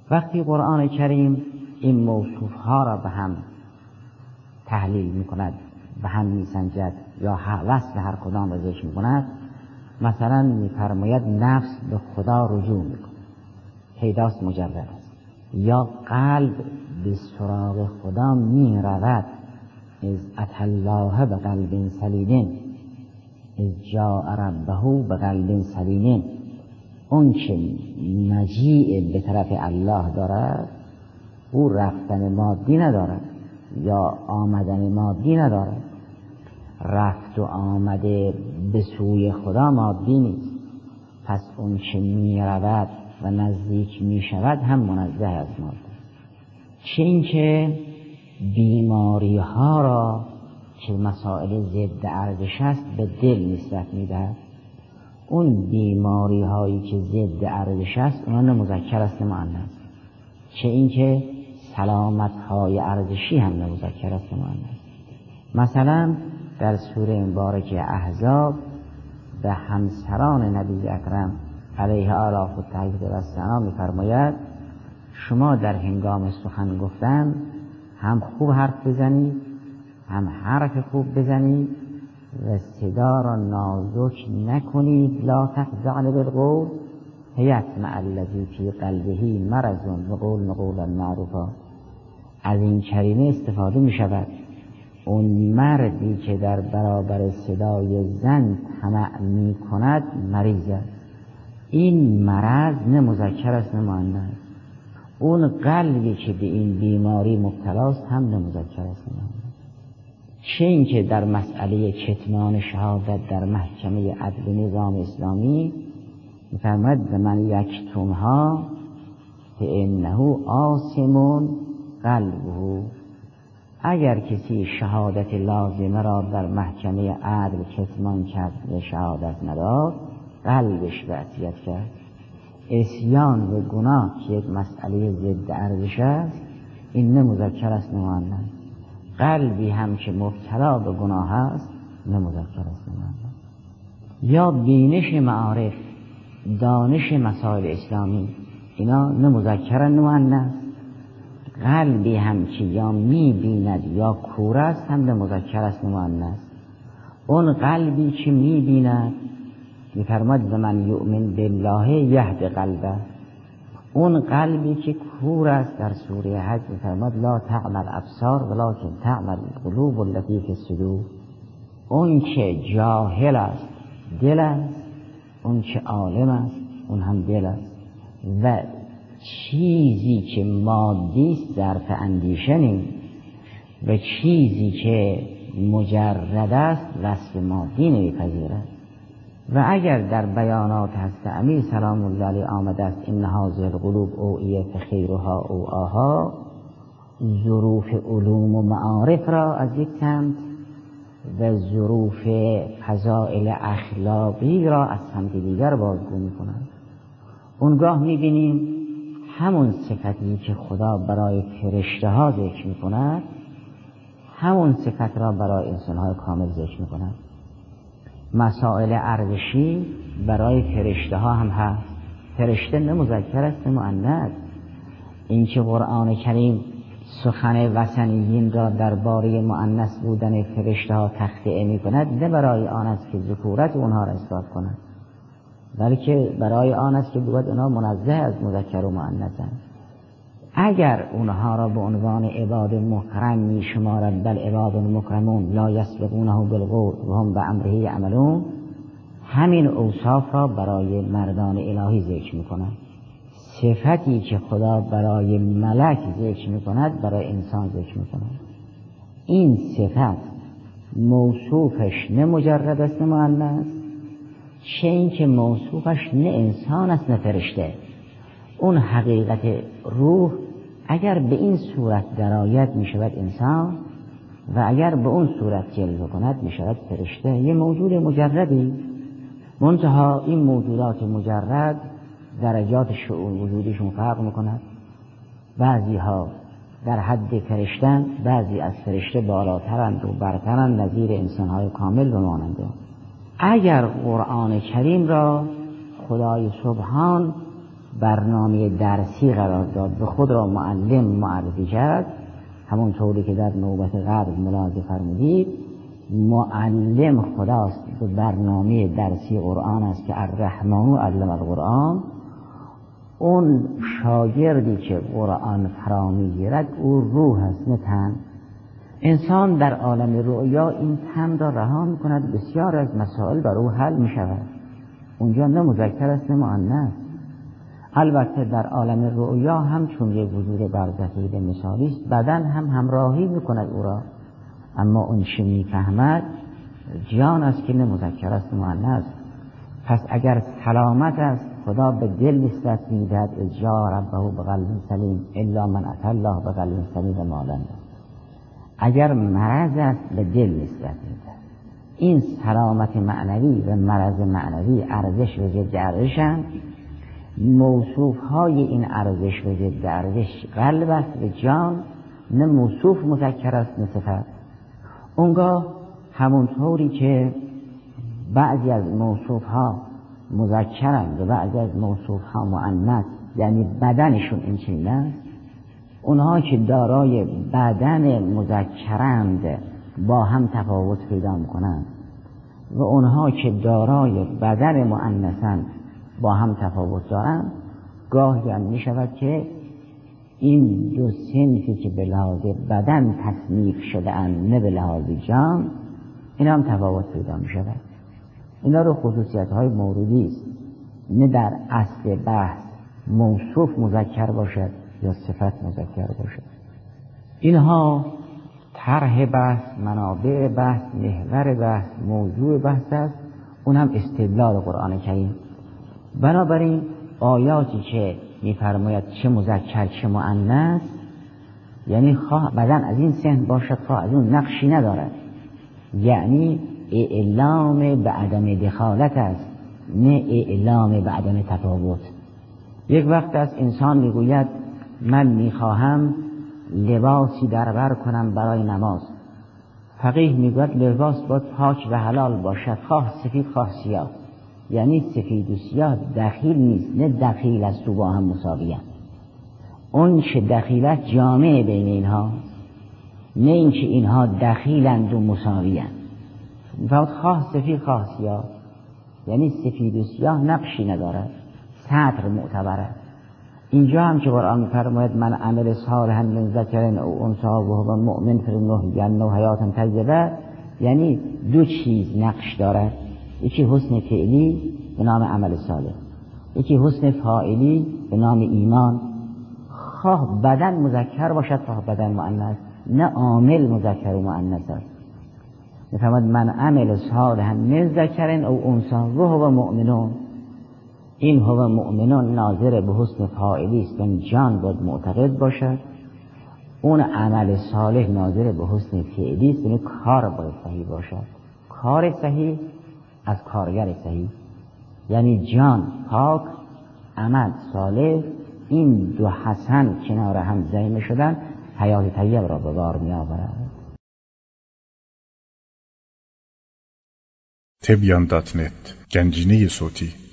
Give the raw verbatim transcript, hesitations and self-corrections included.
وقتی قرآن کریم این موصوف ها را به هم تحلیل می کند، به هم می سنجد یا وصف هر کدام را ذکر می کند، مثلا می فرماید نفس به خدا رجوع می کند، پیداست مجرد است، یا قلب به سراغ خدا می رود، از اتى الله بقلب سلیم، از جاء ربه بقلب سلیم. اون که مجیء به طرف الله دارد او رفتن مادی ندارد یا آمدن مادی ندارد. رفت و آمده به سوی خدا مادی نیست، پس اون که می رود و نزدیک می شود هم منزه از مادی. چه این که بیماری ها را که مسائل ضد ارزش است به دل نسبت می دهد. اون بیماری هایی که ضد ارزش است اونها نه مذکر است نه مؤنث. چه این که سلامت های ارزشی هم نه مذکر است نه مؤنث. مثلا در سوره مبارکه احزاب به همسران نبی اکرم علیه آلاف و تحیید و السلام می‌فرماید شما در هنگام سخن گفتن هم خوب حرف بزنید، هم حرف خوب بزنید و صدا را نازک نکنید. لا تخضعن بالقول فیطمع الذی فی قلبه مرض وقولن قولا معروفا. از این کلمه استفاده می شود. اون مردی که در برابر صدای زن طمع می کند مریض است. این مرض نه مذکر است نه مؤنث. اون قلبی که به این بیماری مبتلاست هم نه مذکر است نه مؤنث. چه این که در مسئله کتمان شهادت در محکمه عدل نظام اسلامی می‌فرماید من یکتمها فانه آثم قلبه. اگر کسی شهادت لازمه را در محکمه عدل کتمان کرد و شهادت نداد قلبش معصیت کرد. عصیان و گناه که یک مسئله ضد ارزش است این نه مذکر است نه مؤنث. قلبی هم که مبتلا به گناه است نه مذکر است نه مؤنث. یا بینش معارف، دانش مسائل اسلامی، اینا نه مذکر نه مؤنث. قلبی هم که یا می بیند یا کور است هم نه مذکر است نه مؤنث. اون قلبی که می بیند می‌فرماید من یؤمن بالله یهد قلبه. اون قلبی که کور است در سوره حج می‌فرماید لا تعمل ابصار ولکن تعمل قلوب التي فی الصدور. اون که جاهل است دل است، اون که عالم است اون هم دل است. و چیزی که مادی است ظرف اندیشه نیست و چیزی که مجرد است وصف مادی نمی‌پذیرد. و اگر در بیانات حضرت امیر سلام الله علیه آمده است ان هذه القلوب اوعیه فخیرها اوعاها، ظروف علوم و معارف را از یک سمت و ظروف فضائل اخلاقی را از سمت دیگر بازگو می‌کنند. اونگاه می‌بینیم همون صفتی که خدا برای فرشته ها ذکر می‌کند همون صفت را برای انسان‌های کامل ذکر می‌کند. مسائل ارزشی برای فرشته ها هم هست. فرشته نه مذکر است نه مؤنث. این که قرآن کریم سخن وثنیین را درباره مؤنث بودن فرشته ها تخطئه می کند نه برای آن است که ذکورت اونها را اثبات کند، بلکه برای آن است که بود اونها منزه از مذکر و مؤنثند. اگر اونها را به عنوان عباد مکرم می شمارد بل عباد مکرمون لا یسبقونه بالقول و هم بامره یعملون، همین اوصاف را برای مردان الهی ذکر می کند. صفتی که خدا برای ملک ذکر می کند برای انسان ذکر می کند. این صفت موصوفش نه مجرد است نه مؤنث، چه این که موصوفش نه انسان است نه فرشته. اون حقیقت روح اگر به این صورت درآید می شود انسان و اگر به اون صورت جلوه کند می شود فرشته. یه موجود مجردی، منتها این موجودات مجرد درجات شعور وجودیشون فرق می کند. بعضی ها در حد فرشتن، بعضی از فرشته بالاترند و برترند نظیر انسانهای کامل و ماننده. اگر قرآن کریم را خدای سبحان برنامه درسی قرار داد به خود را معلم معرفی کرد، همون طوری که در نوبت قبل ملاحظه فرمودید، معلم خداست به برنامه درسی قرآن است که الرحمن علم القرآن. اون شاگردی که قرآن فرا میگیرد او روح است نه تن. انسان در عالم رؤیا این تن را رها میکند، بسیار از مسائل بر او حل میشود. اونجا نه مذکر است نه مؤنث. البته در عالم رؤیا هم چون یک وجود برزخی مثالی است، بدن هم همراهی میکند او را، اما اون چه میفهمد جان است که نه مذکر است نه مؤنث. پس اگر سلامت است خدا به دل نسبت میدهد اجا ربه به قلب سلیم الا من اتى الله به قلب سلیم و مالنده. اگر مرض است به دل نسبت میدهد. این سلامت معنوی و مرض معنوی ارزش و ضد ارزشند. موصوف های این ارزش و ضد ارزش قلب است و جان، نه موصوف مذکر است نه صفت. اونگاه همونطوری که بعضی از موصوف ها مذکرند و بعضی از موصوف ها مؤنث، یعنی بدنشون این چنین است، اونها که دارای بدن مذکرند با هم تفاوت پیدا میکنند و اونها که دارای بدن مؤنثند با هم تفاوت دارند. گاهی هم می شود که این دو صنفی که به لحاظ بدن تصنیف شده اند نه به لحاظ جان، این هم تفاوت پیدا می شود. اینا رو خصوصیت های موردی است، نه در اصل بحث موصوف مذکر باشد یا صفت مذکر باشد. اینها طرح بحث، منابع بحث، محور بحث، موضوع بحث است. اون هم استدلال قرآن کریم. بنابراین آیاتی که می‌فرماید چه مذکر چه مؤنث، یعنی خواه بدن از این صنف باشد خواه از اون نقشی ندارد، یعنی اعلام به عدم دخالت است نه اعلام به عدم تفاوت. یک وقت از انسان میگوید من میخواهم لباسی دربر کنم برای نماز. فقیه میگوید لباس باید پاک و حلال باشد، خواه سفید خواه سیاه. یعنی سفید و سیاه دخیل نیست، نه دخیل است و با هم مساویه. اون چه دخیلت جامعه بین اینها، نه این که اینها دخیلند و مساویه. فقط خواه سفید خواه سیاه، یعنی سفید و سیاه نقشی ندارد، سطر معتبره. اینجا هم که قرآن می‌فرماید من عمل صالحا من ذکر او انثی و هو مؤمن فلنحیینه حیاتا طیبه، یعنی دو چیز نقش دارد، یکی حسن فعلی به نام عمل صالح، یکی حسن فاعلی به نام ایمان. خواه بدن مذکر باشد خواه بدن مؤنث، نه عامل مذکر و مؤنث است. می‌فرماید من عمل صالحا من ذکر او انثی و هو مؤمن. این هو مؤمنون ناظر به حسن فاعلی است، این جان باید معتقد باشد. اون عمل صالح ناظر به حسن فعلی است، این کار باید صحیح باشد. کار صحیح از کارگر صحیح، یعنی جان پاک، عمل صالح، این دو حسن کنار هم ضمیمه شدن حیات طیب را به بار می آورد. تبیان دات نت گنجینه صوتی